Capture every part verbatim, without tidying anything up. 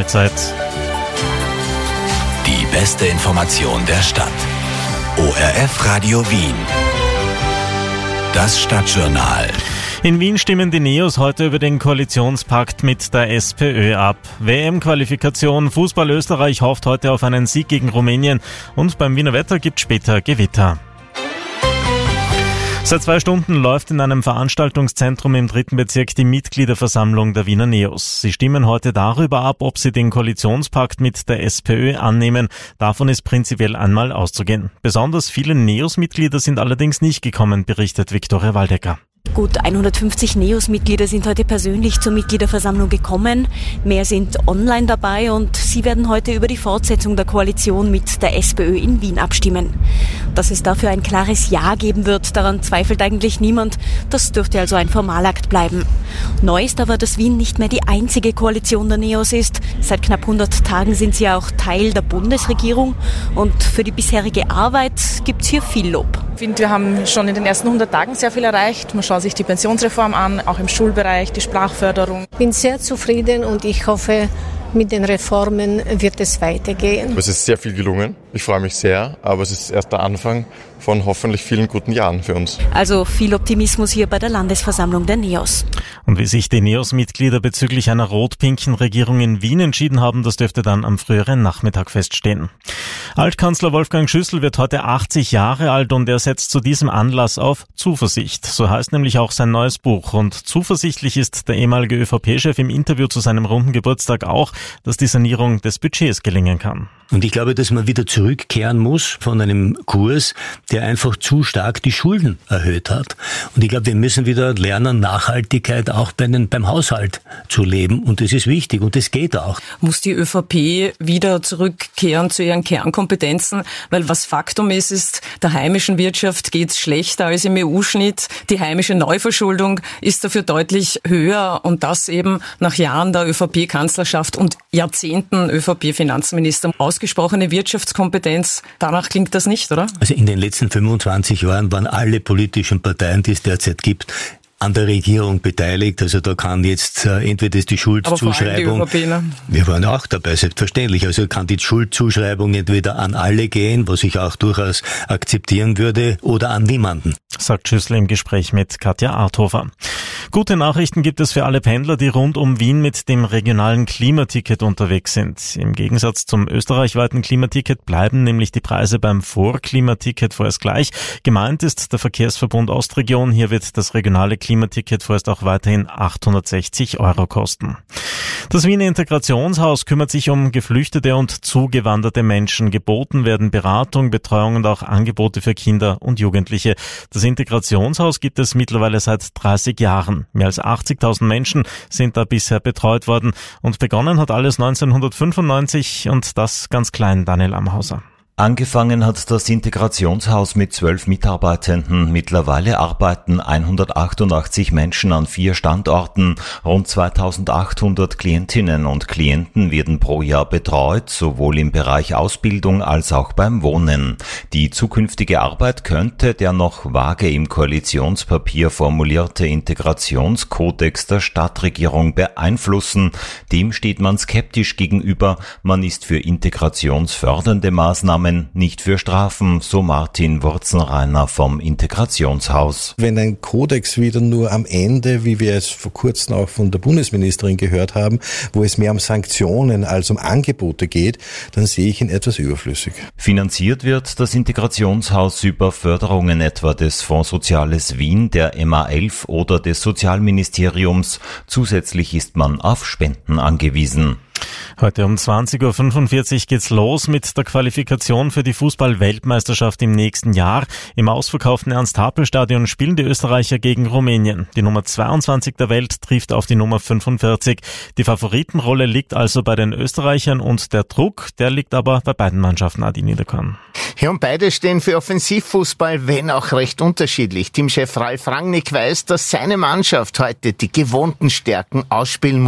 Halbzeit. Die beste Information der Stadt. O R F Radio Wien. Das Stadtjournal. In Wien stimmen die Neos heute über den Koalitionspakt mit der SPÖ ab. W M-Qualifikation, Fußball Österreich hofft heute auf einen Sieg gegen Rumänien und beim Wiener Wetter gibt später Gewitter. Seit zwei Stunden läuft in einem Veranstaltungszentrum im dritten Bezirk die Mitgliederversammlung der Wiener Neos. Sie stimmen heute darüber ab, ob sie den Koalitionspakt mit der SPÖ annehmen. Davon ist prinzipiell einmal auszugehen. Besonders viele Neos-Mitglieder sind allerdings nicht gekommen, berichtet Viktoria Waldecker. Gut hundertfünfzig Neos-Mitglieder sind heute persönlich zur Mitgliederversammlung gekommen. Mehr sind online dabei und sie werden heute über die Fortsetzung der Koalition mit der SPÖ in Wien abstimmen. Dass es dafür ein klares Ja geben wird, daran zweifelt eigentlich niemand. Das dürfte also ein Formalakt bleiben. Neu ist aber, dass Wien nicht mehr die einzige Koalition der Neos ist. Seit knapp hundert Tagen sind sie auch Teil der Bundesregierung und für die bisherige Arbeit gibt es hier viel Lob. Ich finde, wir haben schon in den ersten hundert Tagen sehr viel erreicht. Man schaut sich die Pensionsreform an, auch im Schulbereich, die Sprachförderung. Ich bin sehr zufrieden und ich hoffe, mit den Reformen wird es weitergehen. Es ist sehr viel gelungen. Ich freue mich sehr, aber es ist erst der Anfang von hoffentlich vielen guten Jahren für uns. Also viel Optimismus hier bei der Landesversammlung der Neos. Und wie sich die Neos-Mitglieder bezüglich einer rot-pinken Regierung in Wien entschieden haben, das dürfte dann am früheren Nachmittag feststehen. Altkanzler Wolfgang Schüssel wird heute achtzig Jahre alt und er setzt zu diesem Anlass auf Zuversicht. So heißt nämlich auch sein neues Buch. Und zuversichtlich ist der ehemalige ÖVP-Chef im Interview zu seinem runden Geburtstag auch, dass die Sanierung des Budgets gelingen kann. Und ich glaube, dass man wieder zurückkehren muss von einem Kurs, der einfach zu stark die Schulden erhöht hat. Und ich glaube, wir müssen wieder lernen, Nachhaltigkeit auch bei den, beim Haushalt zu leben. Und das ist wichtig und das geht auch. Muss die ÖVP wieder zurückkehren zu ihren Kernkompetenzen? Weil was Faktum ist, ist, der heimischen Wirtschaft geht es schlechter als im E U-Schnitt. Die heimische Neuverschuldung ist dafür deutlich höher und das eben nach Jahren der ÖVP-Kanzlerschaft und Jahrzehnten ÖVP-Finanzminister. Ausgesprochene Wirtschaftskompetenz, danach klingt das nicht, oder? Also in den letzten fünfundzwanzig Jahren waren alle politischen Parteien, die es derzeit gibt, an der Regierung beteiligt. Also da kann jetzt äh, entweder die Schuldzuschreibung... Aber vor allem die ÖVP, ne? Wir waren auch dabei, selbstverständlich. Also kann die Schuldzuschreibung entweder an alle gehen, was ich auch durchaus akzeptieren würde, oder an niemanden. Sagt Schüssel im Gespräch mit Katja Arthofer. Gute Nachrichten gibt es für alle Pendler, die rund um Wien mit dem regionalen Klimaticket unterwegs sind. Im Gegensatz zum österreichweiten Klimaticket bleiben nämlich die Preise beim Vorklimaticket vorerst gleich. Gemeint ist der Verkehrsverbund Ostregion. Hier wird das regionale Klimaticket vorerst auch weiterhin achthundertsechzig Euro kosten. Das Wiener Integrationshaus kümmert sich um geflüchtete und zugewanderte Menschen. Geboten werden Beratung, Betreuung und auch Angebote für Kinder und Jugendliche. Das Integrationshaus gibt es mittlerweile seit dreißig Jahren. Mehr als achtzigtausend Menschen sind da bisher betreut worden. Und begonnen hat alles neunzehnhundertfünfundneunzig und das ganz klein, Daniel Amhauser. Angefangen hat das Integrationshaus mit zwölf Mitarbeitenden. Mittlerweile arbeiten hundertachtundachtzig Menschen an vier Standorten. Rund zweitausendachthundert Klientinnen und Klienten werden pro Jahr betreut, sowohl im Bereich Ausbildung als auch beim Wohnen. Die zukünftige Arbeit könnte der noch vage im Koalitionspapier formulierte Integrationskodex der Stadtregierung beeinflussen. Dem steht man skeptisch gegenüber. Man ist für integrationsfördernde Maßnahmen, nicht für Strafen, so Martin Wurzenreiner vom Integrationshaus. Wenn ein Kodex wieder nur am Ende, wie wir es vor kurzem auch von der Bundesministerin gehört haben, wo es mehr um Sanktionen als um Angebote geht, dann sehe ich ihn etwas überflüssig. Finanziert wird das Integrationshaus über Förderungen etwa des Fonds Soziales Wien, der M A elf oder des Sozialministeriums. Zusätzlich ist man auf Spenden angewiesen. Heute um zwanzig Uhr fünfundvierzig geht's los mit der Qualifikation für die Fußball-Weltmeisterschaft im nächsten Jahr. Im ausverkauften Ernst-Happel-Stadion spielen die Österreicher gegen Rumänien. Die Nummer zweiundzwanzig der Welt trifft auf die Nummer fünfundvierzig. Die Favoritenrolle liegt also bei den Österreichern und der Druck, der liegt aber bei beiden Mannschaften, Adi Niederkorn. Ja, und beide stehen für Offensivfußball, wenn auch recht unterschiedlich. Teamchef Ralf Rangnick weiß, dass seine Mannschaft heute die gewohnten Stärken ausspielen muss,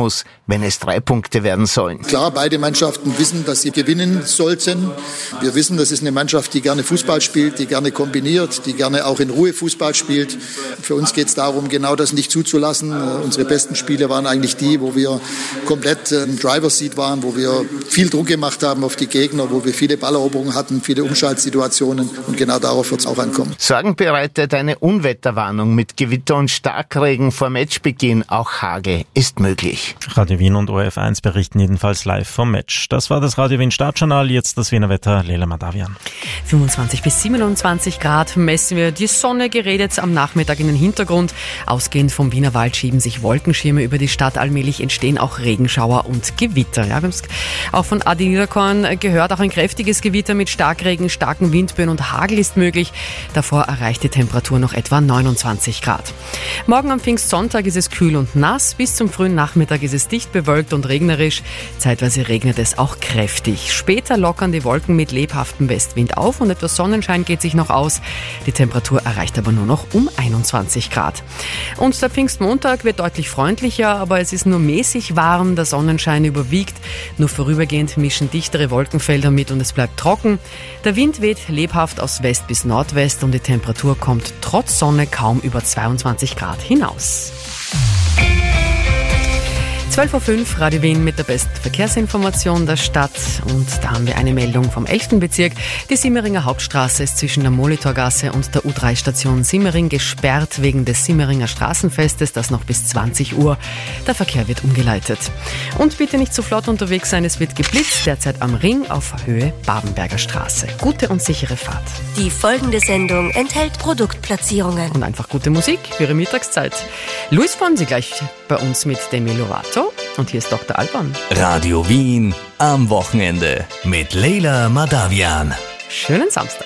wenn es drei Punkte werden sollen. Klar, beide Mannschaften wissen, dass sie gewinnen sollten. Wir wissen, das ist eine Mannschaft, die gerne Fußball spielt, die gerne kombiniert, die gerne auch in Ruhe Fußball spielt. Für uns geht es darum, genau das nicht zuzulassen. Unsere besten Spiele waren eigentlich die, wo wir komplett im Driver's Seat waren, wo wir viel Druck gemacht haben auf die Gegner, wo wir viele Balleroberungen hatten, viele Umschaltsituationen, und genau darauf wird es auch ankommen. Sorgen bereitet eine Unwetterwarnung mit Gewitter und Starkregen vor Matchbeginn. Auch Hagel ist möglich. Radio Wien und O R F eins berichten jedenfalls live vom Match. Das war das Radio Wien Startjournal, jetzt das Wiener Wetter, Leila Madavian. fünfundzwanzig bis siebenundzwanzig Grad messen wir. Die Sonne gerät jetzt am Nachmittag in den Hintergrund. Ausgehend vom Wienerwald schieben sich Wolkenschirme über die Stadt. Allmählich entstehen auch Regenschauer und Gewitter. Ja, wir haben es auch von Adi Niederkorn gehört. Auch ein kräftiges Gewitter mit Starkregen, starken Windböen und Hagel ist möglich. Davor erreicht die Temperatur noch etwa neunundzwanzig Grad. Morgen am Pfingstsonntag ist es kühl und nass. Bis zum frühen Nachmittag ist es dicht bewölkt und regnerisch. Zeitweise regnet es auch kräftig. Später lockern die Wolken mit lebhaftem Westwind auf und etwas Sonnenschein geht sich noch aus. Die Temperatur erreicht aber nur noch um einundzwanzig Grad. Und der Pfingstmontag wird deutlich freundlicher, aber es ist nur mäßig warm. Der Sonnenschein überwiegt. Nur vorübergehend mischen dichtere Wolkenfelder mit und es bleibt trocken. Der Wind weht lebhaft aus West bis Nordwest und die Temperatur kommt trotz Sonne kaum über zweiundzwanzig Grad hinaus. zwölf Uhr fünf, Radio Wien mit der besten Verkehrsinformation der Stadt. Und da haben wir eine Meldung vom elften Bezirk. Die Simmeringer Hauptstraße ist zwischen der Molitorgasse und der U drei Station Simmering gesperrt wegen des Simmeringer Straßenfestes, das noch bis zwanzig Uhr. Der Verkehr wird umgeleitet. Und bitte nicht zu flott unterwegs sein, es wird geblitzt, derzeit am Ring auf Höhe Babenberger Straße. Gute und sichere Fahrt. Die folgende Sendung enthält Produktplatzierungen. Und einfach gute Musik für Ihre Mittagszeit. Luis Fonsi gleich bei uns mit Demi Lovato. Und hier ist Doktor Alban. Radio Wien am Wochenende mit Leila Madavian. Schönen Samstag.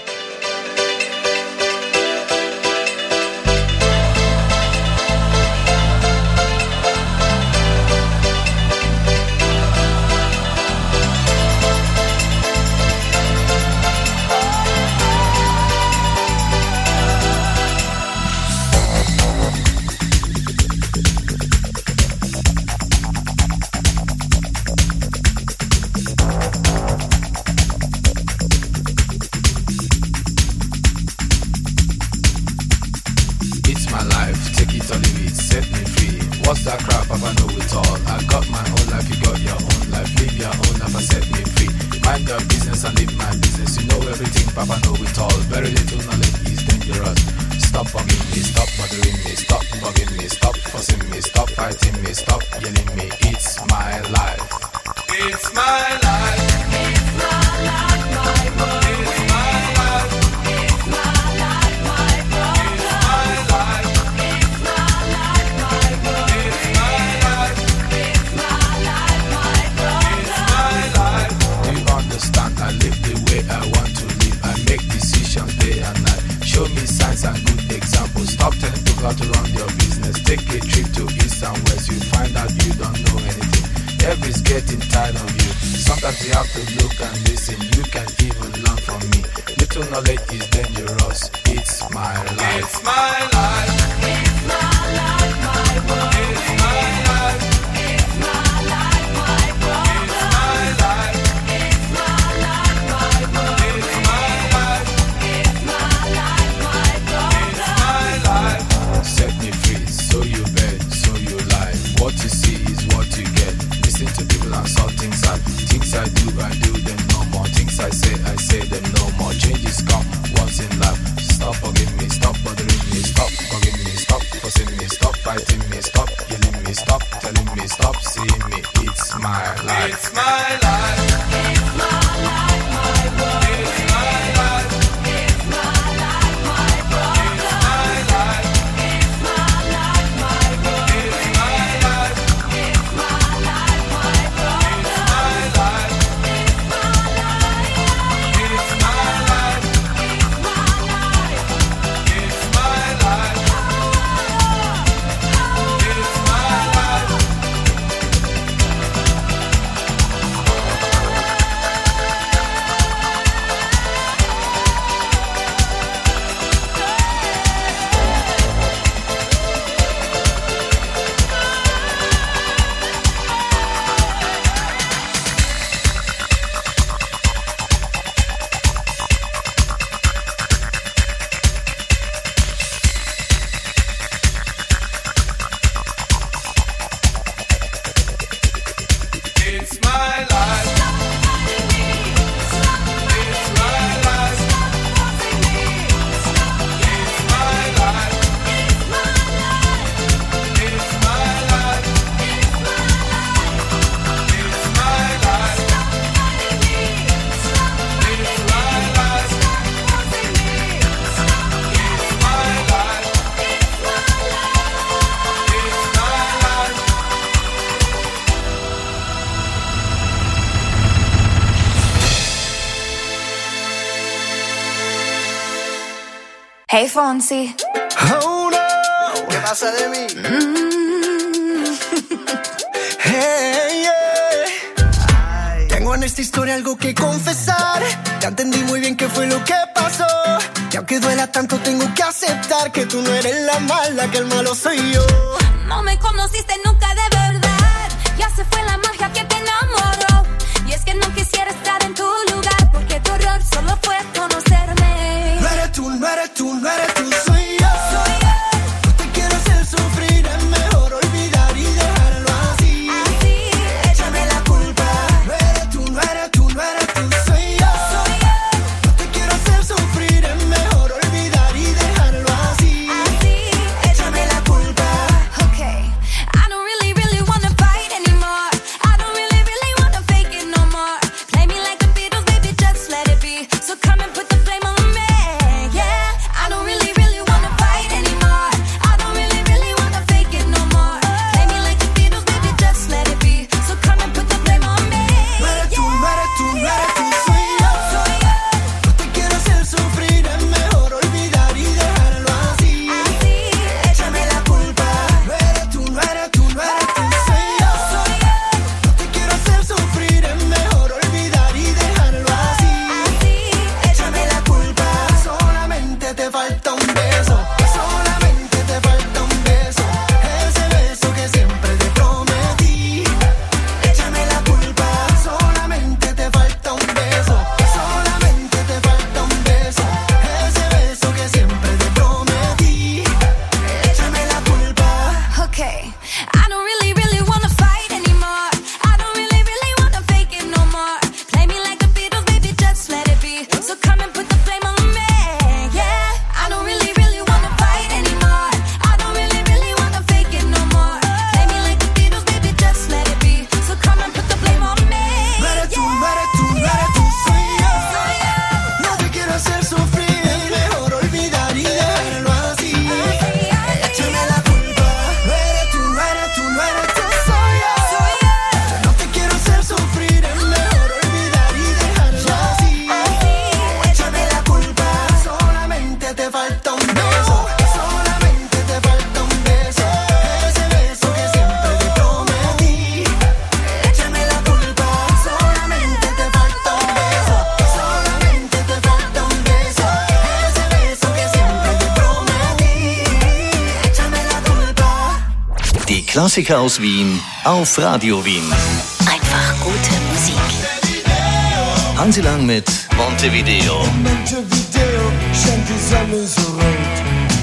Hey Fonsi. Oh no, ¿qué pasa de mí? Mm. Hey, yeah. Tengo en esta historia algo que confesar. Ya entendí muy bien qué fue lo que pasó. Y aunque duela tanto tengo que aceptar que tú no eres la mala, que el malo soy yo. No me conociste nunca de verdad. Ya se fue la magia que te enamoró. Y es que no quisiera estar en tu lugar, porque tu error solo fue conocerme. No eres tú, no eres tú, no eres tú, soy yo. Soy yo. No te quiero hacer sufrir, es mejor olvidar y dejarlo así. Así, échame la culpa. No eres tú, no eres tú, no eres tú, soy yo. Soy yo. No te quiero hacer sufrir, es mejor olvidar y dejarlo así. Así, échame la culpa. Okay, I don't really, really wanna fight anymore. I don't really, really wanna fake it no more. Play me like the Beatles, baby, just let it be. So come and put the blame on me, yeah. I don't really, really wanna fight anymore. I don't really, really wanna fake it no more. Play me like the Beatles, baby, just let it be. So come and put the blame on me, No eres tú, no eres tú, no yeah. eres tú, soy yo. Soy yo. No te quiero hacer sufrir, es mejor olvidar y dejarlo así. Así, échame la culpa. No eres tú, no eres tú, no eres tú, soy yo. Soy yo. No te quiero hacer sufrir, es mejor olvidar y dejarlo así. Así, Échame la culpa. Solamente te falta un beso. Solamente te falta un beso. Ese beso que siempre te prometí. Échame la culpa. Solamente te falta un beso. Solamente te falta un beso. Ese beso que siempre te prometí. Échame la culpa. Okay, I don't really, really wanna fight anymore. I don't really, really wanna fake it no more. Play me like the Beatles, baby, just let it be. So come and put the blame on me, yeah. I don't really, really wanna fight anymore. I don't really, really wanna fake it no more. Play me like the Beatles, baby, just let it be. So come and put the blame on me, No eres tú, no yeah. eres tú, no eres tú, soy yo. Soy yo. No te quiero hacer sufrir, es mejor olvidar y dejarlo así. Échame la culpa. No eres tú, no eres tú, no eres tú, soy yo. Soy yo. No te quiero hacer sufrir, es mejor olvidar y dejarlo así. Échame la culpa. Solamente te falta un beso. Solamente te falta un beso. Ese beso que siempre te prometí. Échame la culpa. Solamente te falta un beso. Solamente te falta un beso. Ese beso que siempre te prometí. Échame la culpa. Die Klassiker aus Wien auf Radio Wien. Einfach gute Musik. Hansi Lang mit Montevideo. Montevideo scheint die Sonne so rot.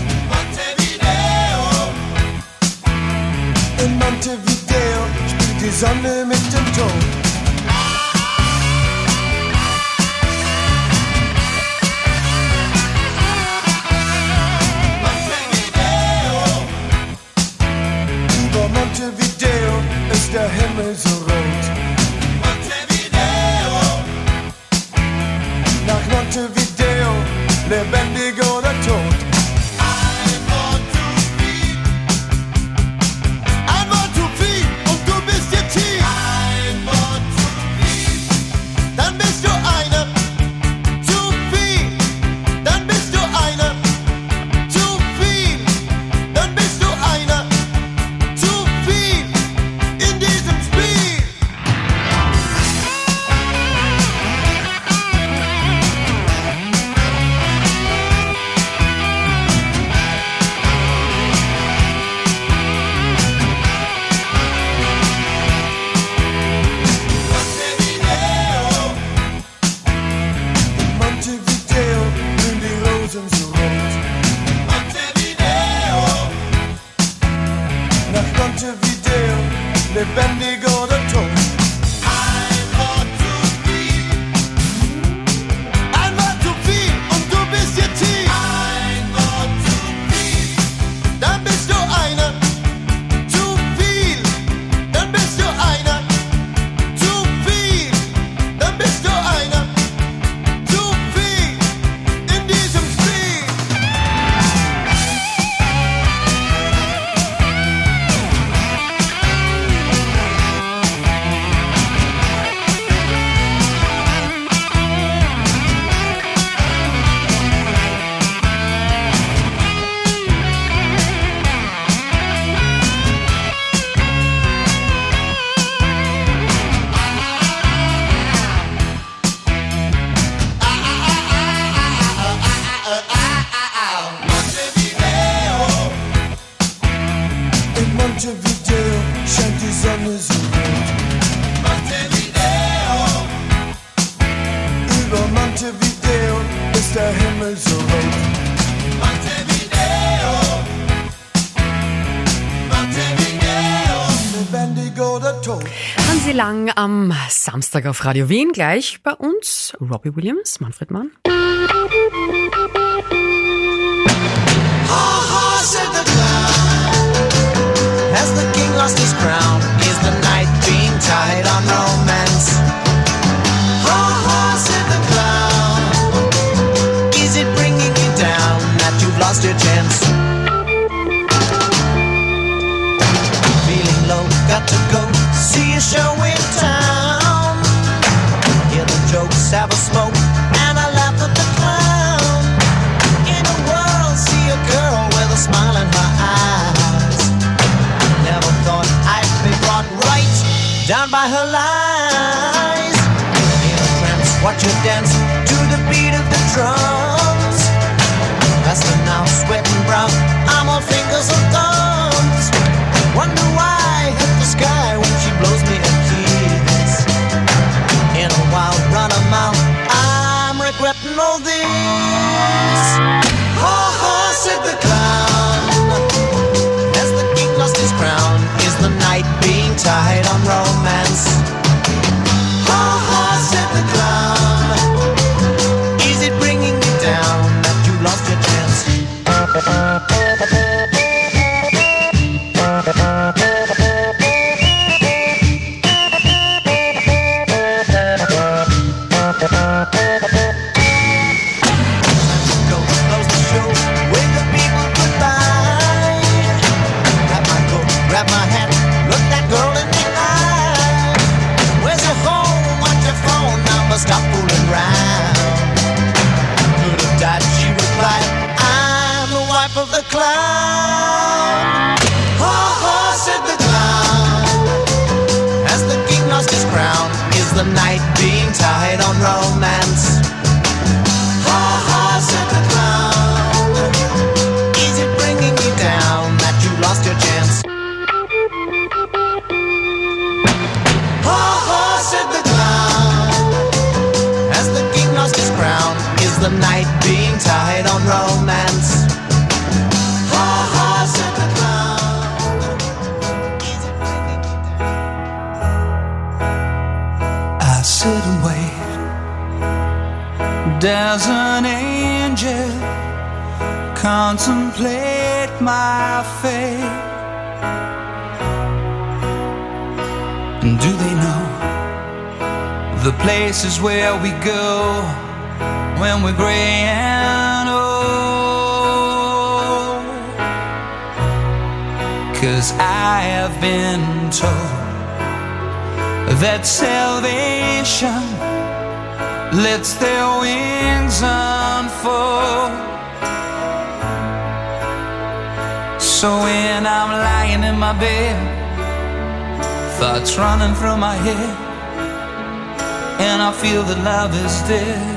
In Montevideo spielt die Sonne mit dem Tod. Über Montevideo ist der Himmel so rot. Nach Montevideo, lebendig oder tot. Einmal zu viel und du bist jetzt hier. cameras are out. Montevideo, Montevideo, Bendigo the Toad. Hansi Lang am Samstag auf Radio Wien. Gleich bei uns Robbie Williams, Manfred Mann. Ha ha, said the clown, as the king lost his crown. Is the night being tied on romance? Ha ha, said the clown, is it bringing you down that you've lost your chance? Feeling low, got to go see a show in town. Hear the jokes, have a smoke, and I laugh at the clown. In a world, see a girl with a smile in her eyes. Never thought I'd be brought right down by her lies. In a trance, watch her dance to the beat of the drums. Faster now, sweating brown, I'm all fingers and thumbs. Wonder why I hit the sky when she blows me a kiss. In a wild run a mile, I'm regretting all this. Ha ha, said the clown, as the king lost his crown. Is the night being tied on romance? Ha ha, said the clown, is it bringing you down that you lost your chance? Grab my hat, look that girl in the eye. Where's your home? What's your phone number? Stop fooling around. Could have died, she replied, I'm the wife of the clown. Ha ha, said the clown, as the king lost his crown. Is the night being tied on romance? Ha ha, said the clown, is it bringing you down that you lost your chance? Said the clown, as the king lost his crown. Is the night being tied on romance? Ha ha, said the clown. I sit and wait. There's an angel contemplate my fate. And do they know the places where we go when we're gray and old? 'Cause I have been told that salvation lets their wings unfold. So when I'm lying in my bed, thoughts running through my head, and I feel that love is dead,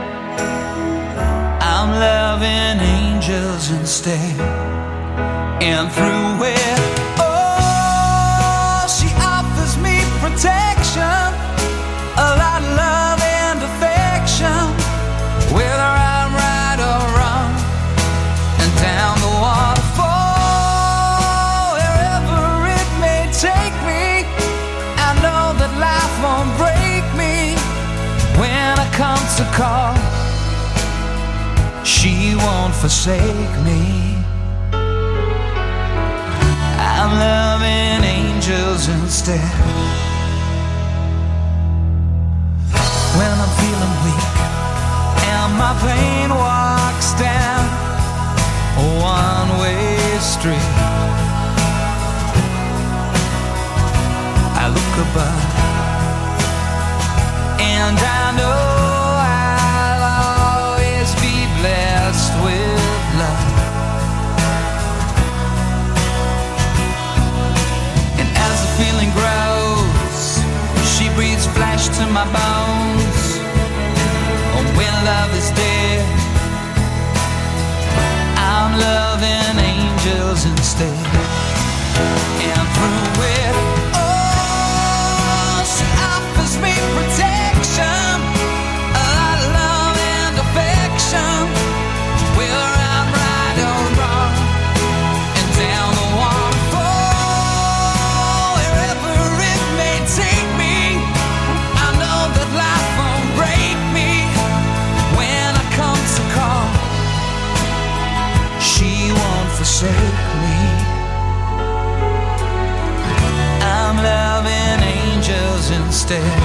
I'm loving angels instead. And through it, oh, she offers me protection, a lot of love and affection, whether I'm right or wrong. And down the waterfall, wherever it may take me, I know that life won't break me. When I come to call, she won't forsake me. I'm loving angels instead. When I'm feeling weak and my pain walks down a one-way street, I look above and I know I'll always be blessed with love. And as the feeling grows, she breathes flesh to my bones. And when love is dead, I'm loving angels instead. And through it, oh, she offers me protection, a lot of love and affection, instead.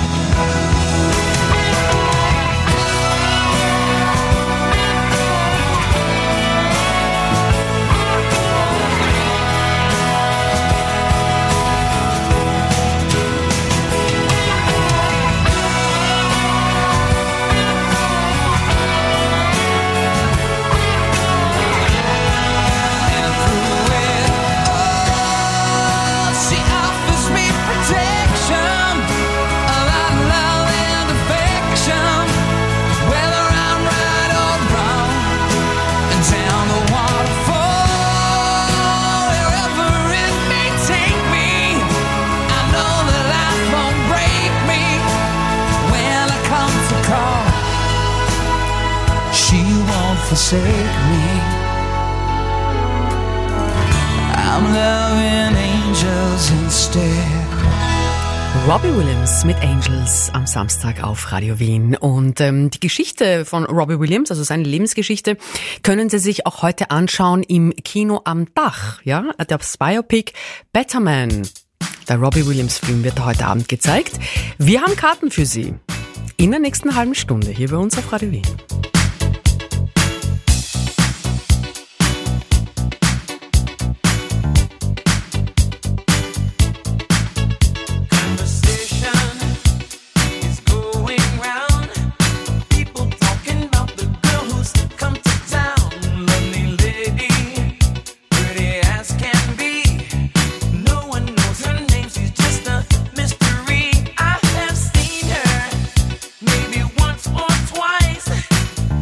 Forsake me. I'm loving angels instead. Robbie Williams mit Angels am Samstag auf Radio Wien. Und ähm, die Geschichte von Robbie Williams, also seine Lebensgeschichte, können Sie sich auch heute anschauen im Kino am Dach. Ja, das Biopic Better Man. Der Robbie Williams Film wird heute Abend gezeigt. Wir haben Karten für Sie in der nächsten halben Stunde hier bei uns auf Radio Wien. Maybe once or twice.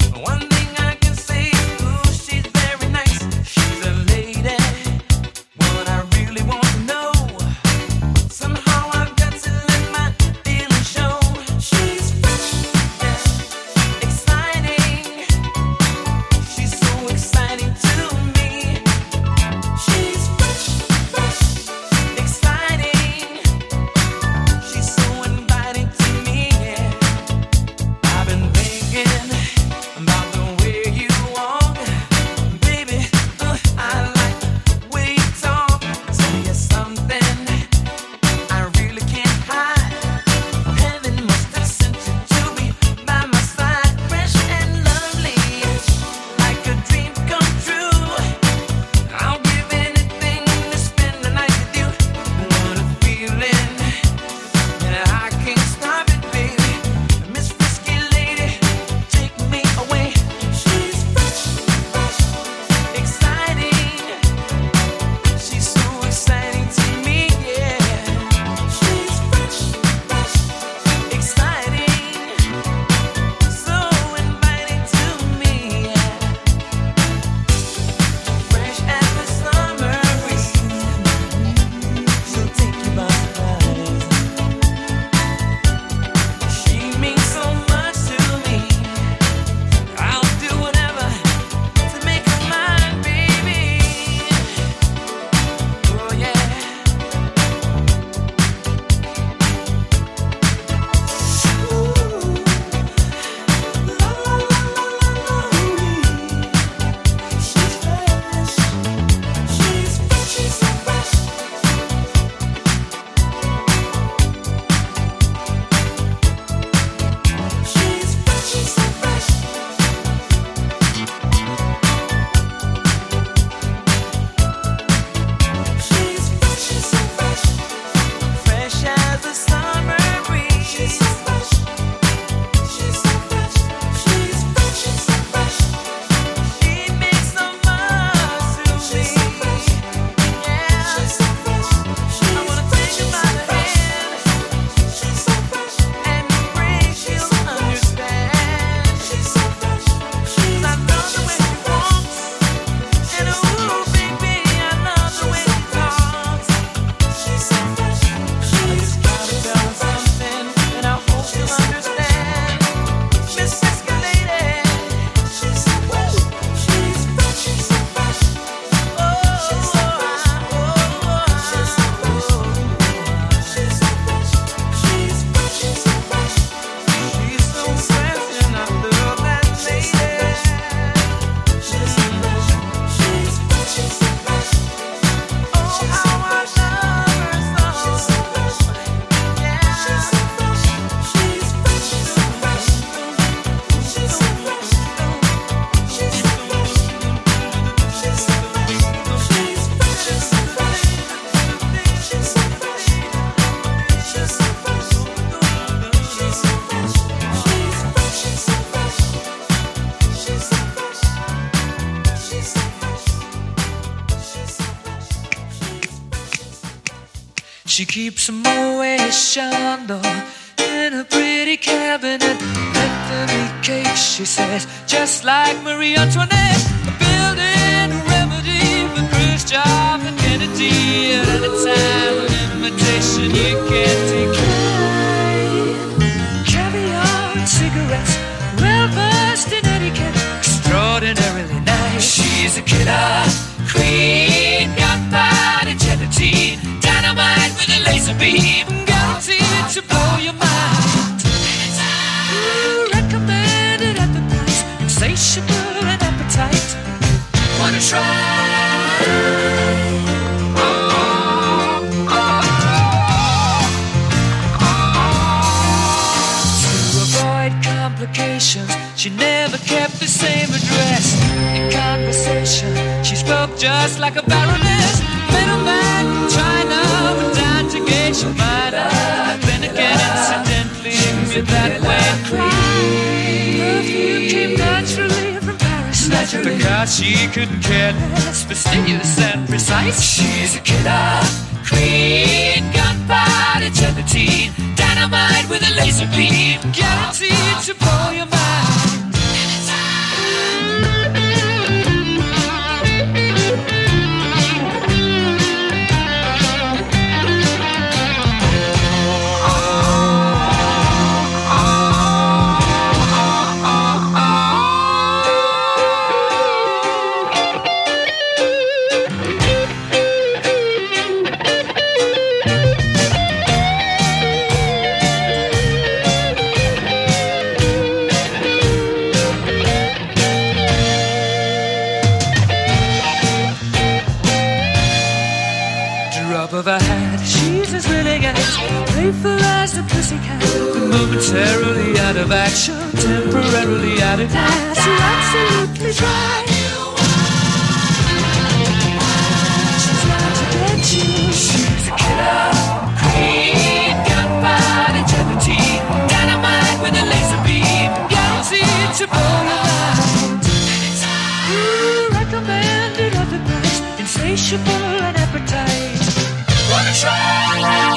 She keeps a Moet Chandon in a pretty cabinet. Anthony cake, she says, just like Marie Antoinette. Building a remedy for Khrushchev and Kennedy. At any time, an invitation you can't decline. Caviar and cigarettes, well versed in etiquette, extraordinarily nice. She's a killer queen, gunpowder gelatine, dynamite with a laser beam, guaranteed to blow your mind. Ooh, recommended at the price, insatiable and appetite. Wanna try? Oh, oh, oh. To avoid complications, she never kept the same address. In conversation, she spoke just like a baroness. Middleman from China went down to gauge your mind. Then again, incidentally, with that wet cream. Perfume came naturally from Paris. Naturally. Because she couldn't care less, fastidious and precise. She's a killer queen, gunpowder gelatine, dynamite with a laser beam, guaranteed to blow your mind. Of a hat, she's as willing as playful as the pussycat, but momentarily out of action, temporarily out of gas. You're absolutely dry. She's out to get you. She's a killer queen, gunpowder gelatine, dynamite with a laser beam, guaranteed to blow your mind. Ooh, recommended at the price, insatiable and appetite. Wanna try?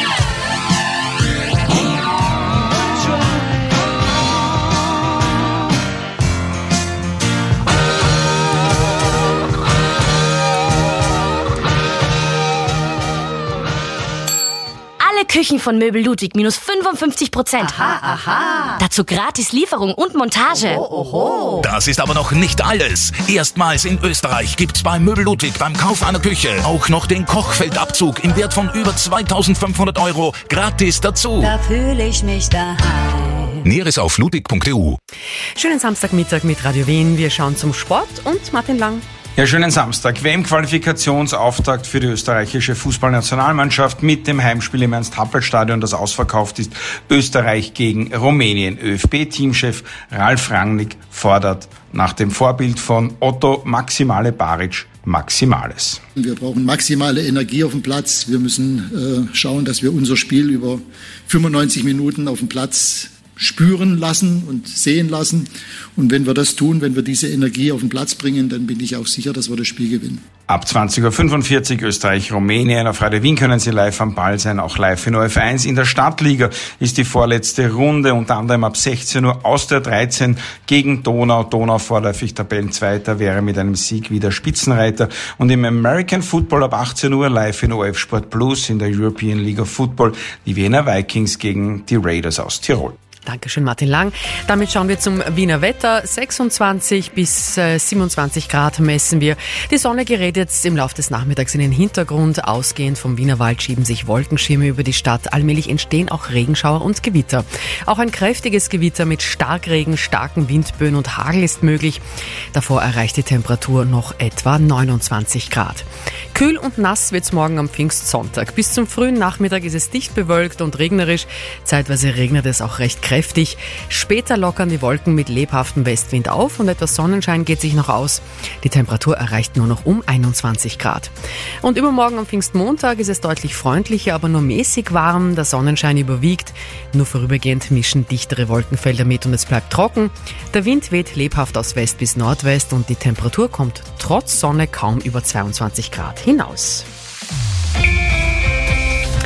Alle Küchen von Möbel Ludwig minus fünfundfünfzig Prozent. Aha, aha. Dazu gratis Lieferung und Montage. Oho, oho. Das ist aber noch nicht alles. Erstmals in Österreich gibt's bei Möbel Ludwig beim Kauf einer Küche auch noch den Kochfeldabzug im Wert von über zweitausendfünfhundert Euro gratis dazu. Da fühle ich mich daheim. Näheres auf ludwig punkt e u. Schönen Samstagmittag mit Radio Wien. Wir schauen zum Sport und Martin Lang. Ja, schönen Samstag. W M-Qualifikationsauftakt für die österreichische Fußballnationalmannschaft mit dem Heimspiel im Ernst-Happel-Stadion, das ausverkauft ist. Österreich gegen Rumänien. ÖFB-Teamchef Ralf Rangnick fordert nach dem Vorbild von Otto Maximale Baric Maximales. Wir brauchen maximale Energie auf dem Platz. Wir müssen äh, schauen, dass wir unser Spiel über fünfundneunzig Minuten auf dem Platz spüren lassen und sehen lassen. Und wenn wir das tun, wenn wir diese Energie auf den Platz bringen, dann bin ich auch sicher, dass wir das Spiel gewinnen. Ab zwanzig Uhr fünfundvierzig Österreich-Rumänien. Auf Radio Wien können Sie live am Ball sein, auch live in O F eins. In der Stadtliga ist die vorletzte Runde, unter anderem ab sechzehn Uhr aus der dreizehn gegen Donau. Donau vorläufig Tabellenzweiter, wäre mit einem Sieg wieder Spitzenreiter. Und im American Football ab achtzehn Uhr live in O F Sport Plus in der European League of Football. Die Wiener Vikings gegen die Raiders aus Tirol. Dankeschön, Martin Lang. Damit schauen wir zum Wiener Wetter. sechsundzwanzig bis siebenundzwanzig Grad messen wir. Die Sonne gerät jetzt im Laufe des Nachmittags in den Hintergrund. Ausgehend vom Wienerwald schieben sich Wolkenschirme über die Stadt. Allmählich entstehen auch Regenschauer und Gewitter. Auch ein kräftiges Gewitter mit Starkregen, starken Windböen und Hagel ist möglich. Davor erreicht die Temperatur noch etwa neunundzwanzig Grad. Kühl und nass wird's morgen am Pfingstsonntag. Bis zum frühen Nachmittag ist es dicht bewölkt und regnerisch. Zeitweise regnet es auch recht kräftig. Kräftig. Später lockern die Wolken mit lebhaftem Westwind auf und etwas Sonnenschein geht sich noch aus. Die Temperatur erreicht nur noch um einundzwanzig Grad. Und übermorgen am Pfingstmontag ist es deutlich freundlicher, aber nur mäßig warm. Der Sonnenschein überwiegt. Nur vorübergehend mischen dichtere Wolkenfelder mit und es bleibt trocken. Der Wind weht lebhaft aus West bis Nordwest und die Temperatur kommt trotz Sonne kaum über zweiundzwanzig Grad hinaus.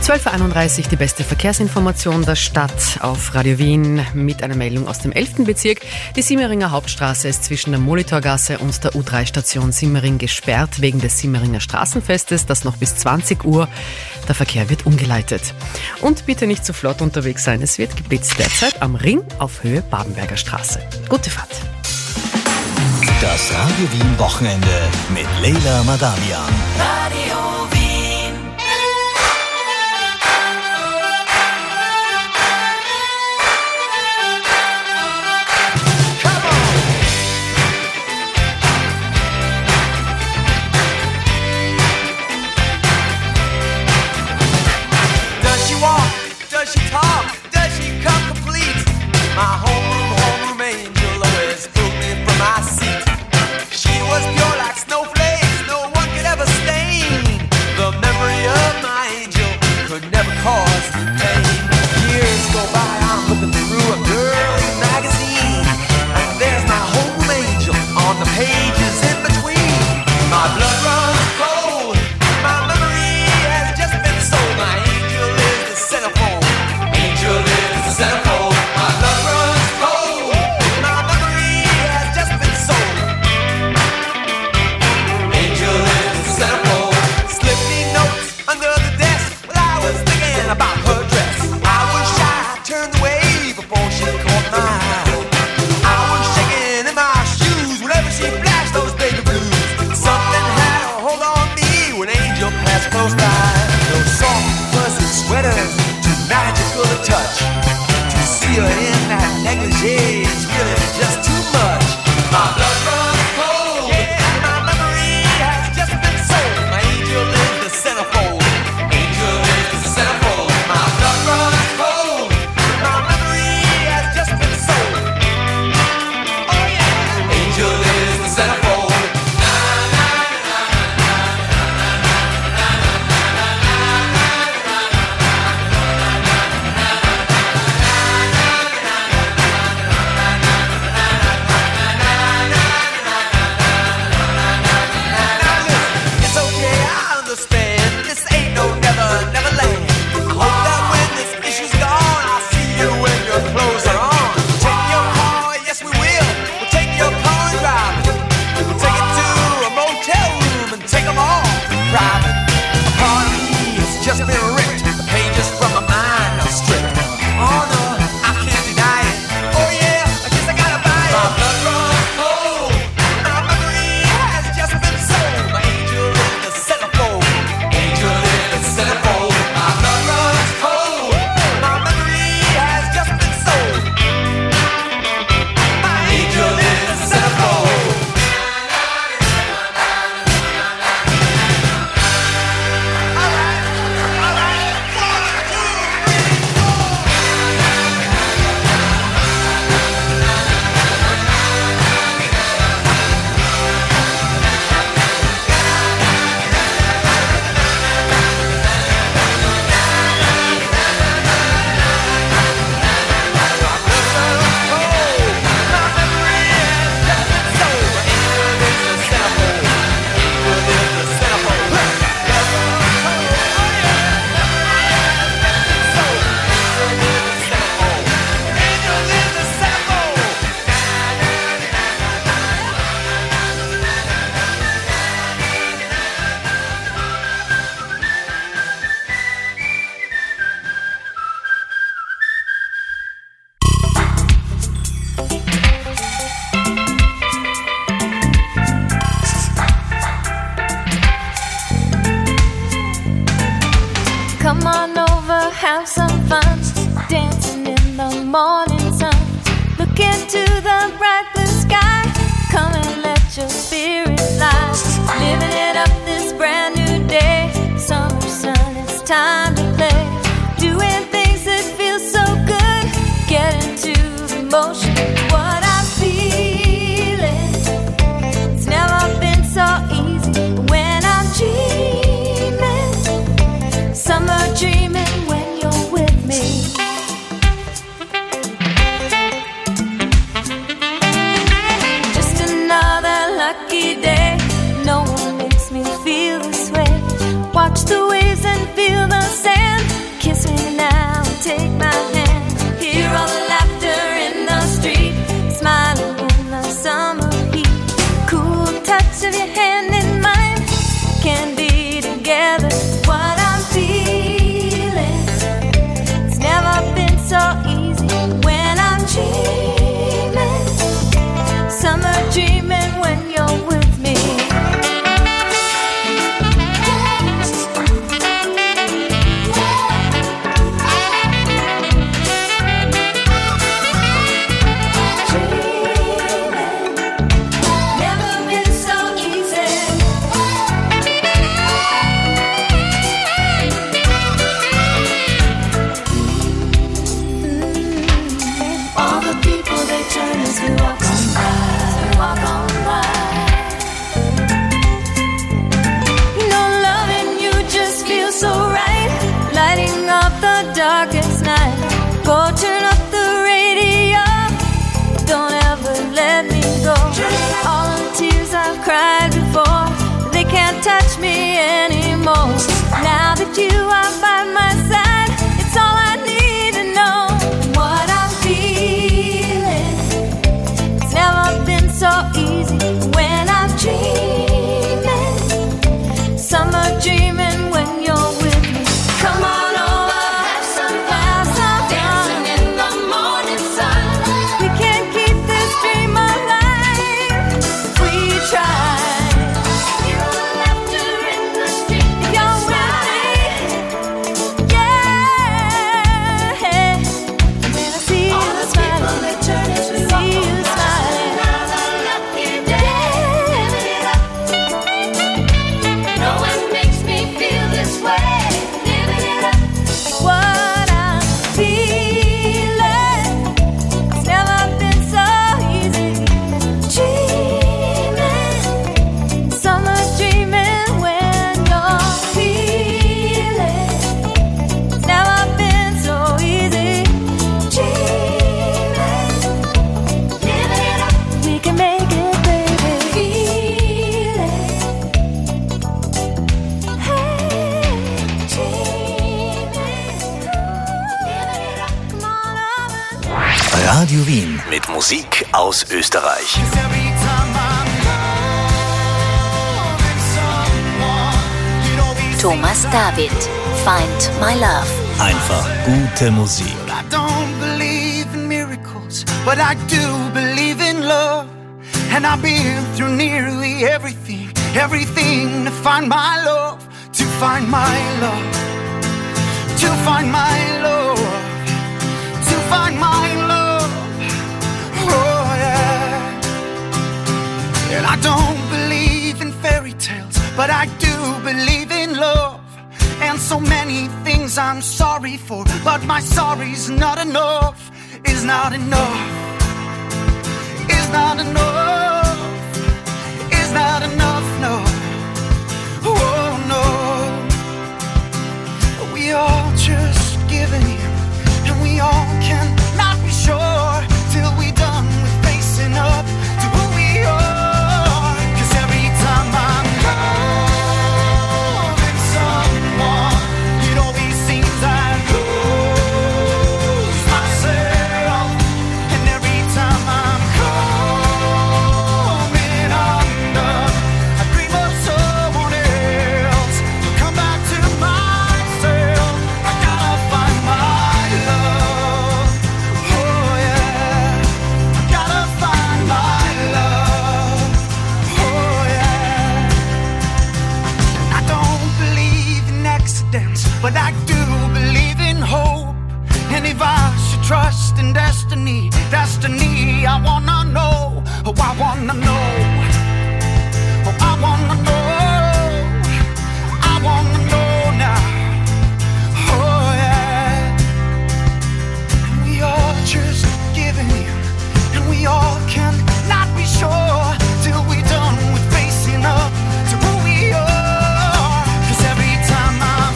zwölf Uhr einunddreißig, die beste Verkehrsinformation der Stadt auf Radio Wien mit einer Meldung aus dem elften Bezirk. Die Simmeringer Hauptstraße ist zwischen der Molitorgasse und der U drei Station Simmering gesperrt wegen des Simmeringer Straßenfestes, das noch bis zwanzig Uhr. Der Verkehr wird umgeleitet. Und bitte nicht zu flott unterwegs sein, es wird geblitzt derzeit am Ring auf Höhe Babenberger Straße. Gute Fahrt. Das Radio Wien Wochenende mit Leila Madamian. Radio Wien. Does she walk? Does she talk? Does she come complete? My homeroom, homeroom angel always pulled me from my seat. She was pure like snowflakes, no one could ever stain. The memory of my angel could never cause pain. Years go by, I'm looking through a girl's magazine, and there's my homeroom angel on the pages in between. My blood runs cold, my memory has just been sold. My angel is the centerfold, angel is the centerfold. My blood runs cold, my memory has just been sold. Angel is the centerfold. Slip me notes under the desk while I was thinking about her dress. I was shy, I turned away before she caught my eye. I was shaking in my shoes whenever she flashed those baby blues. Something had a hold on me when Angel passed close by. Those soft fuzzy sweaters, too magical to touch. To see her in that negligee is really just too much. My blood runs cold, yeah, my memory has just been sold. My angel is the centerfold, angel is the centerfold. My blood runs cold, my memory has just been sold. Oh yeah, angel is the centerfold. It's okay, I understand. This ain't no never, never land. I hope that when this issue's gone, I'll see you when your clothes are on. Take your car, yes we will. We'll take your car and drive it. We'll take it to a motel room and take them all private. A part of me has just been ripped. The pages from my mind are stripped. Oh no, I can't deny it. Oh yeah, I guess I gotta buy it. My blood runs cold. My memory has just been sold. My angel is the centerfold. Angel is the centerfold. My blood runs cold. My memory has just been sold. My angel is the centerfold. Come on over, have some fun, dancing in the morning sun. Look into the bright blue sky. Come and let your spirit fly. Living it up this brand new day. Summer sun, it's time to play. Doing things that feel so good. Get into the motion. What I'm feeling, it's never been so easy. When I'm dreaming, summer dreaming when you're with me. Just another lucky day. No one makes me feel this way. Watch the waves and feel the sand. dreaming when you're with me. Darkest night, go turn up the radio. Don't ever let me go. All the tears I've cried before, they can't touch me anymore. Now that you are by my side, it's all I need to know. What I'm feeling, it's never been so easy. When I'm dreaming, summer dreaming when you're with me. Come on. Radio Wien mit Musik aus Österreich. Thomas David, Find My Love. Einfach gute Musik. I don't believe in miracles, but I do believe in love. And I've been through nearly everything, everything to find my love, to find my love, to find my love, to find my love. Oh yeah. And I don't believe in fairy tales, but I do believe in love. And so many things I'm sorry for, but my sorry's not enough, is not enough, is not enough, is not enough, no. Oh no. We all just giving in, and we all can not be sure till we done with facing up to who we are. Cause every time I'm loving someone, it always seems I lose myself. And every time I'm coming under, I dream of someone else. Come back to myself, I gotta find my love. Oh yeah, I gotta find my love. Oh yeah. I don't believe in accidents, but I do believe in hope. And if I should trust in destiny, destiny, I wanna know, oh I wanna know, oh I wanna know, I wanna know now. Oh yeah. And we all just giving in, and we all can not be sure till we done with facing up to who we are. Cause every time I'm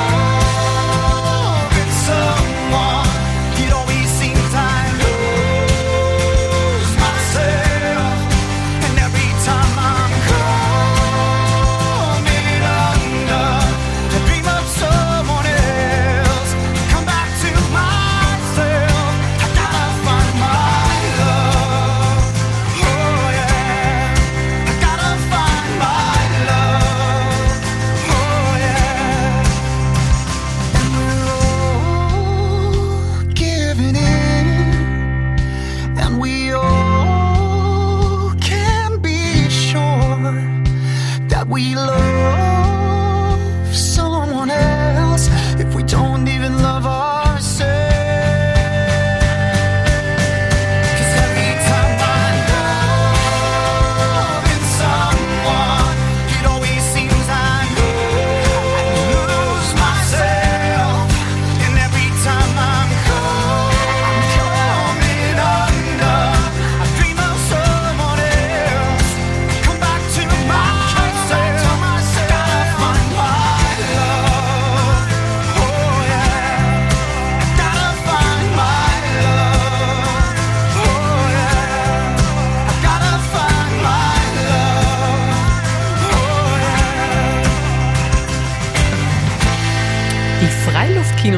loving someone, it always seems I lose myself.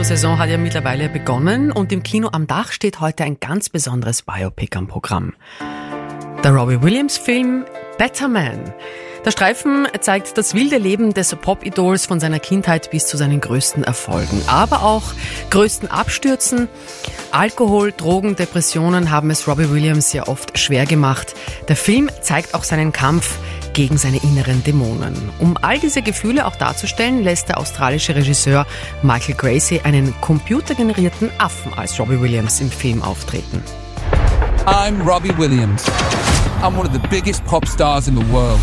Kinosaison hat ja mittlerweile begonnen und im Kino am Dach steht heute ein ganz besonderes Biopic am Programm. Der Robbie Williams-Film Better Man. Der Streifen zeigt das wilde Leben des Pop-Idols von seiner Kindheit bis zu seinen größten Erfolgen, aber auch größten Abstürzen. Alkohol, Drogen, Depressionen haben es Robbie Williams ja oft schwer gemacht. Der Film zeigt auch seinen Kampf gegen seine inneren Dämonen. Um all diese Gefühle auch darzustellen, lässt der australische Regisseur Michael Gracey einen computergenerierten Affen als Robbie Williams im Film auftreten. I'm Robbie Williams. I'm one of the biggest pop stars in the world.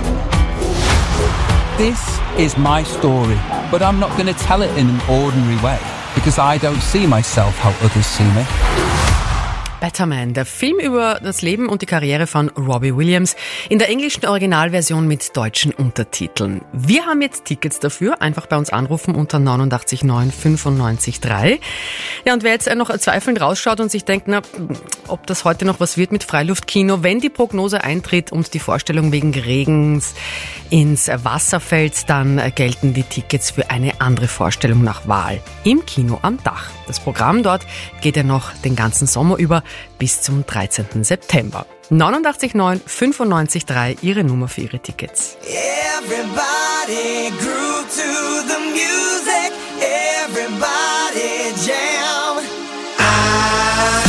This is my story, but I'm not going to tell it in an ordinary way, because I don't see myself how others see me. Better Man, der Film über das Leben und die Karriere von Robbie Williams in der englischen Originalversion mit deutschen Untertiteln. Wir haben jetzt Tickets dafür, einfach bei uns anrufen unter neun acht neun fünf neun drei. Ja, und wer jetzt noch zweifelnd rausschaut und sich denkt, na, ob das heute noch was wird mit Freiluftkino, wenn die Prognose eintritt und die Vorstellung wegen Regens ins Wasser fällt, dann gelten die Tickets für eine andere Vorstellung nach Wahl im Kino am Dach. Das Programm dort geht ja noch den ganzen Sommer über bis zum dreizehnten September. neun acht neun fünf drei, Ihre Nummer für Ihre Tickets. Everybody grew to the music, everybody jam. I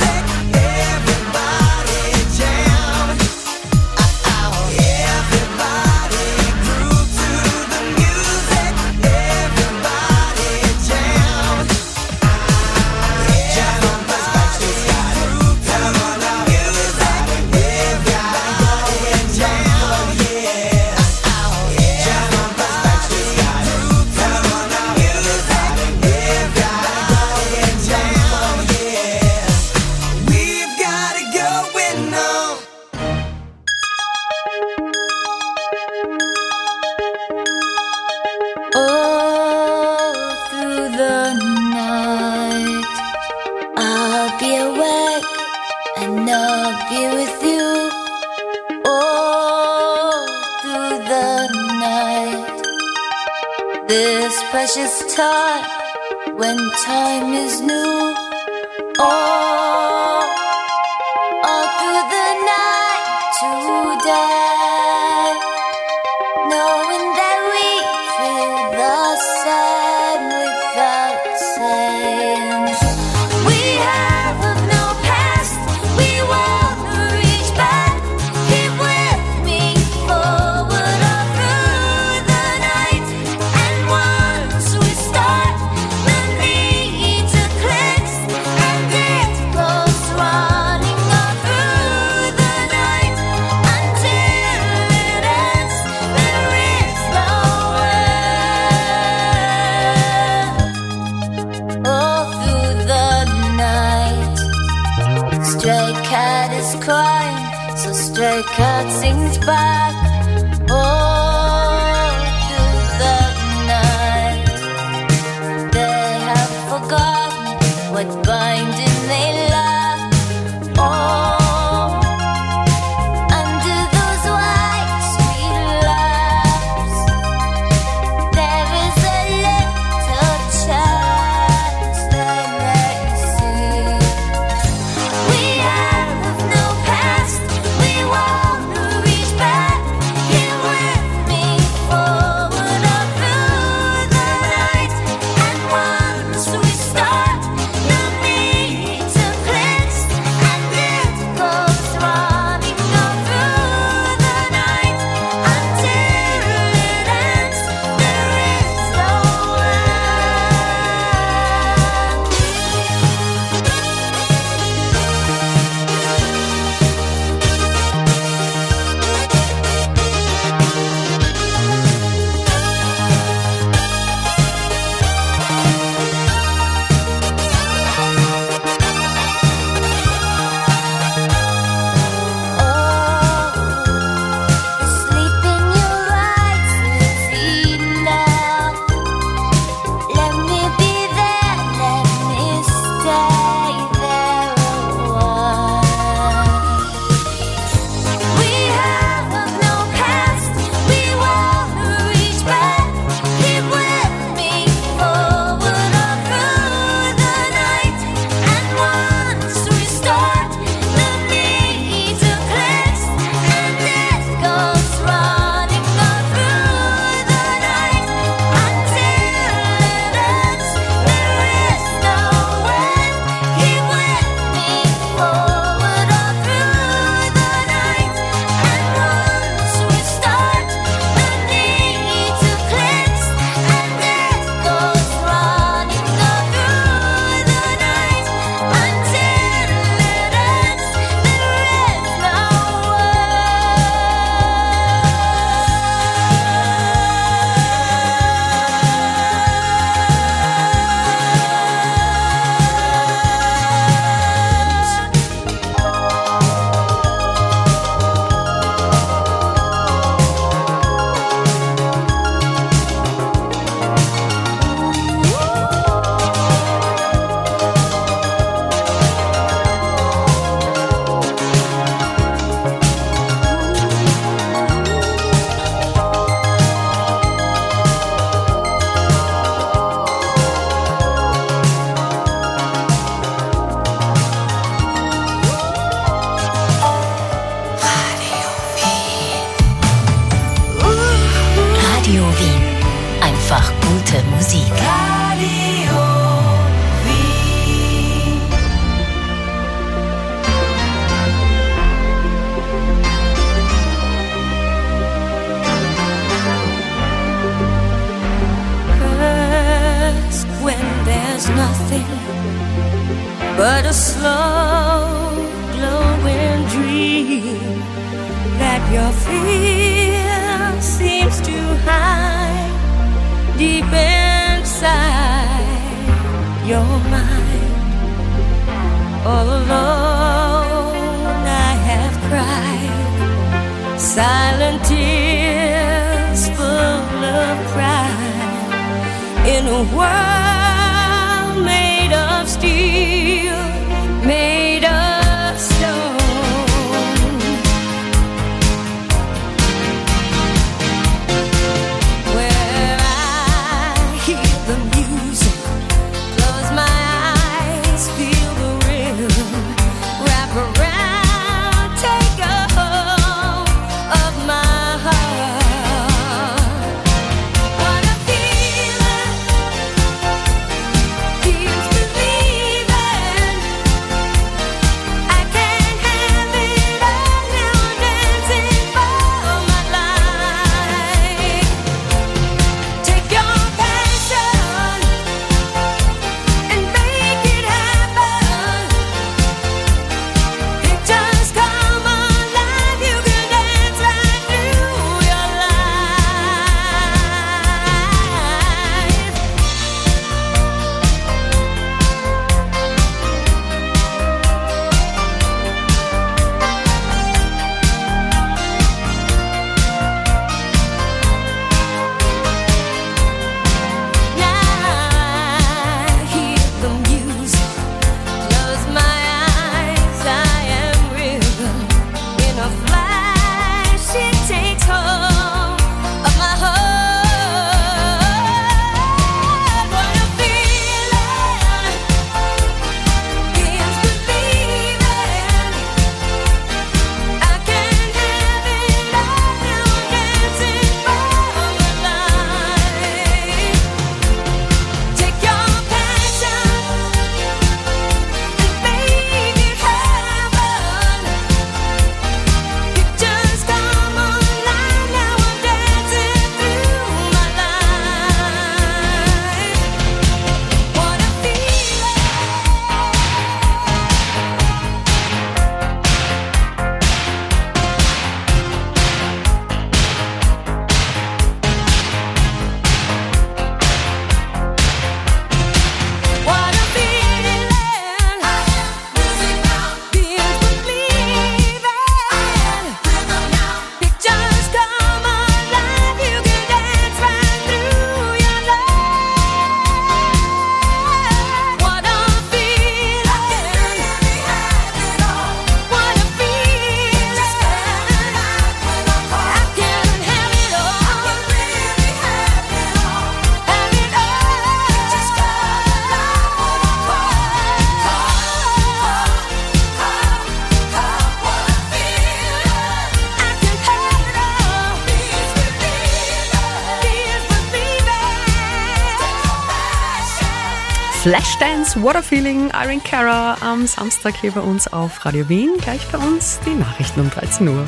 everybody this precious time when time is new. Oh, all through the night today, knowing that we feel the same without saying. We have no past, we want to reach back. Keep with me forward all through the night. And once we start, the need to cleanse, and it goes running all through the night until it ends. There is no end. All through the night, stray cat is crying, so stray cat sings back. All through the night, they have forgotten what binding they lack. Oh, under those white sweet laps, there is a little chance they may see. We have no past, we want to reach back. Here with me forward all through the night. And once we start, no need to cleanse, and it goes running all through the night until it ends. There is no sleep in your right sleep now. Let me be there, let me stay there a while. We have no past, we want to reach back. Keep with me forward all through the night. And once we start, the need to cleanse, and it goes running all through the night until it ends. There is no end. Keep with me forward all through the night. And once we start, the need to cleanse, and it goes running all through the night until it ends. There is no Radio Wien. Einfach gute Musik. Radio Wien. First, when there's nothing but a slow glowing dream that your fear seems to hide deep inside your mind. All alone I have cried silent tears full of pride in a world made of steel, made of stone. Where I Flashdance, What a Feeling, Irene Cara am Samstag hier bei uns auf Radio Wien. Gleich bei uns die Nachrichten um dreizehn Uhr.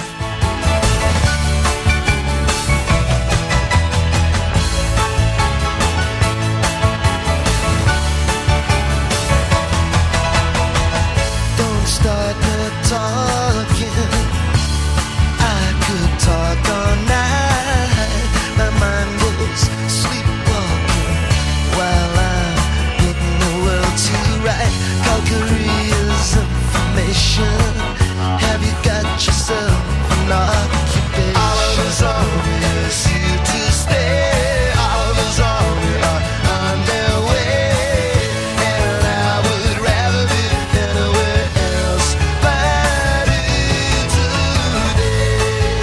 Don't start the talking. I could talk all night. My mind is sleepwalking while I'm getting the world to right. Calgary's information. Have you got yourself an occupation? Oliver's army is here to stay. Oliver's army are on their way, and I would rather be anywhere else but here today.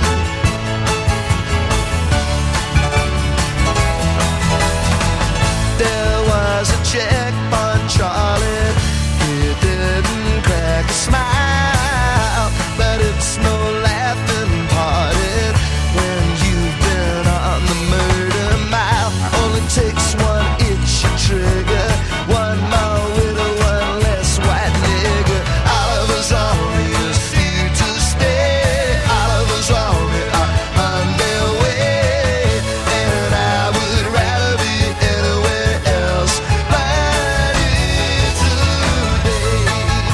There was a checkpoint, Charlie. He didn't crack a smile, but it's no laughing party when you've been on the murder mile. Only takes one itch a trigger, one more widow, one less white nigger. Oliver's army is here to stay. Oliver's army are on their way, and I would rather be anywhere else but here today.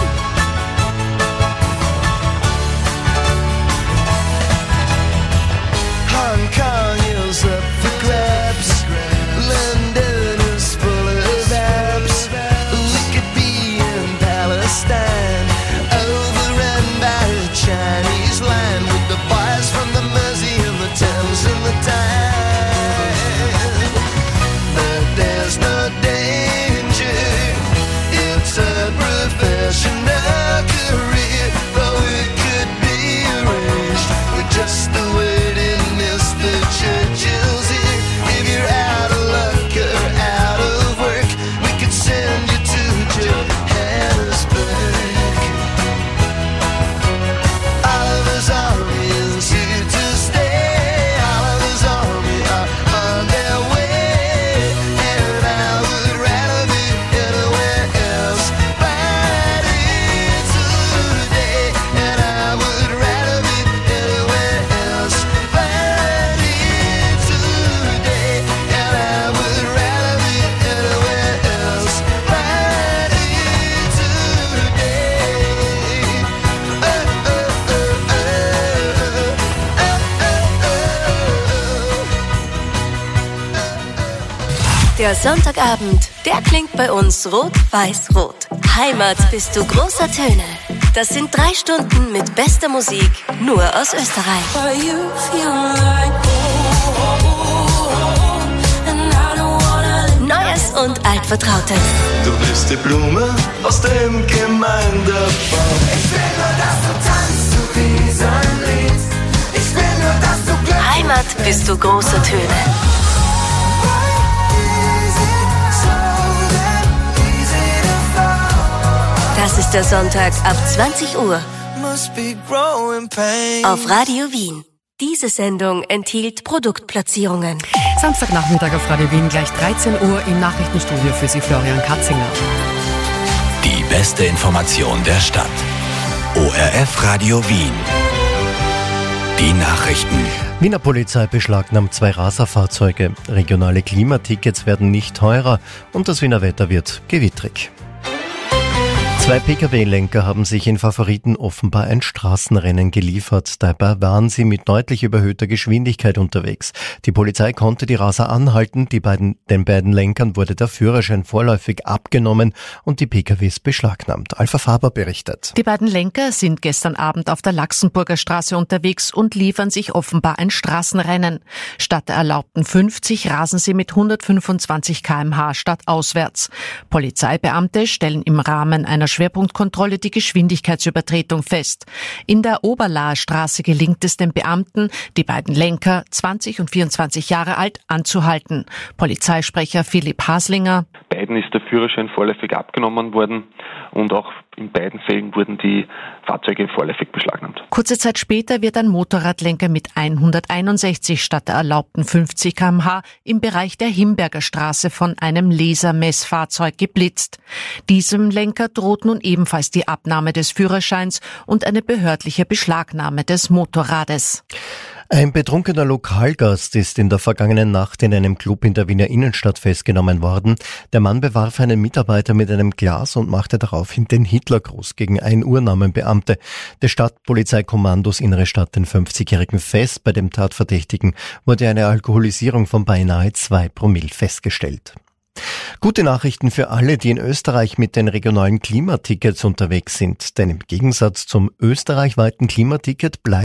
Hong Kong is up for grabs. London is full of abs. We could be in Palestine, overrun by a Chinese line, with the boys from the Mersey and the Thames and the Tyne. But there's no danger. It's a professional career, though it could be arranged with just the waiting Mister Churchill's here. If you're out of luck or out of work, we could send you to Johannesburg. Oliver's army is here to stay. Oliver's army are on their way, and I would rather be anywhere else but here today. And I would rather be anywhere else but here today. And I would rather be anywhere else but here today. Oh, oh, oh, oh, Der Sonntagabend, der klingt bei uns rot-weiß-rot. Heimat bist du großer Töne. Das sind drei Stunden mit bester Musik, nur aus Österreich. Neues und Altvertrautes. Du bist die Blume aus dem Gemeindebaum. Ich will nur, dass du tanzt zu diesem Lied. Ich will nur, dass du glücklich Heimat bist du große Töne. Das ist der Sonntag ab zwanzig Uhr must be growing pain. auf Radio Wien. Diese Sendung enthielt Produktplatzierungen. Samstagnachmittag auf Radio Wien, gleich dreizehn Uhr im Nachrichtenstudio für Sie Florian Katzinger. Die beste Information der Stadt. O R F Radio Wien. Die Nachrichten. Wiener Polizei beschlagnahmt zwei Raserfahrzeuge. Regionale Klimatickets werden nicht teurer und das Wiener Wetter wird gewittrig. Zwei Pkw-Lenker haben sich in Favoriten offenbar ein Straßenrennen geliefert. Dabei waren sie mit deutlich überhöhter Geschwindigkeit unterwegs. Die Polizei konnte die Raser anhalten. Die beiden, den beiden Lenkern wurde der Führerschein vorläufig abgenommen und die P K Ws beschlagnahmt. Alpha Faber berichtet. Die beiden Lenker sind gestern Abend auf der Laxenburger Straße unterwegs und liefern sich offenbar ein Straßenrennen. Statt der erlaubten fünfzig rasen sie mit hundertfünfundzwanzig Kilometer pro Stunde stadtauswärts. Polizeibeamte stellen im Rahmen einer Schwerpunktkontrolle die Geschwindigkeitsübertretung fest. In der Oberlaher Straße gelingt es den Beamten, die beiden Lenker, zwanzig und vierundzwanzig Jahre alt, anzuhalten. Polizeisprecher Philipp Haslinger: Beiden ist der Führerschein vorläufig abgenommen worden und auch in beiden Fällen wurden die Fahrzeuge vorläufig beschlagnahmt. Kurze Zeit später wird ein Motorradlenker mit hunderteinundsechzig statt der erlaubten fünfzig Kilometer pro Stunde im Bereich der Himberger Straße von einem Lasermessfahrzeug geblitzt. Diesem Lenker droht nun ebenfalls die Abnahme des Führerscheins und eine behördliche Beschlagnahme des Motorrades. Ein betrunkener Lokalgast ist in der vergangenen Nacht in einem Club in der Wiener Innenstadt festgenommen worden. Der Mann bewarf einen Mitarbeiter mit einem Glas und machte daraufhin den Hitlergruß gegen ein Uhr, nahmen Beamte des Stadtpolizeikommandos Innere Stadt den fünfzigjährigen fest. Bei dem Tatverdächtigen wurde eine Alkoholisierung von beinahe zwei Promille festgestellt. Gute Nachrichten für alle, die in Österreich mit den regionalen Klimatickets unterwegs sind. Denn im Gegensatz zum österreichweiten Klimaticket bleibt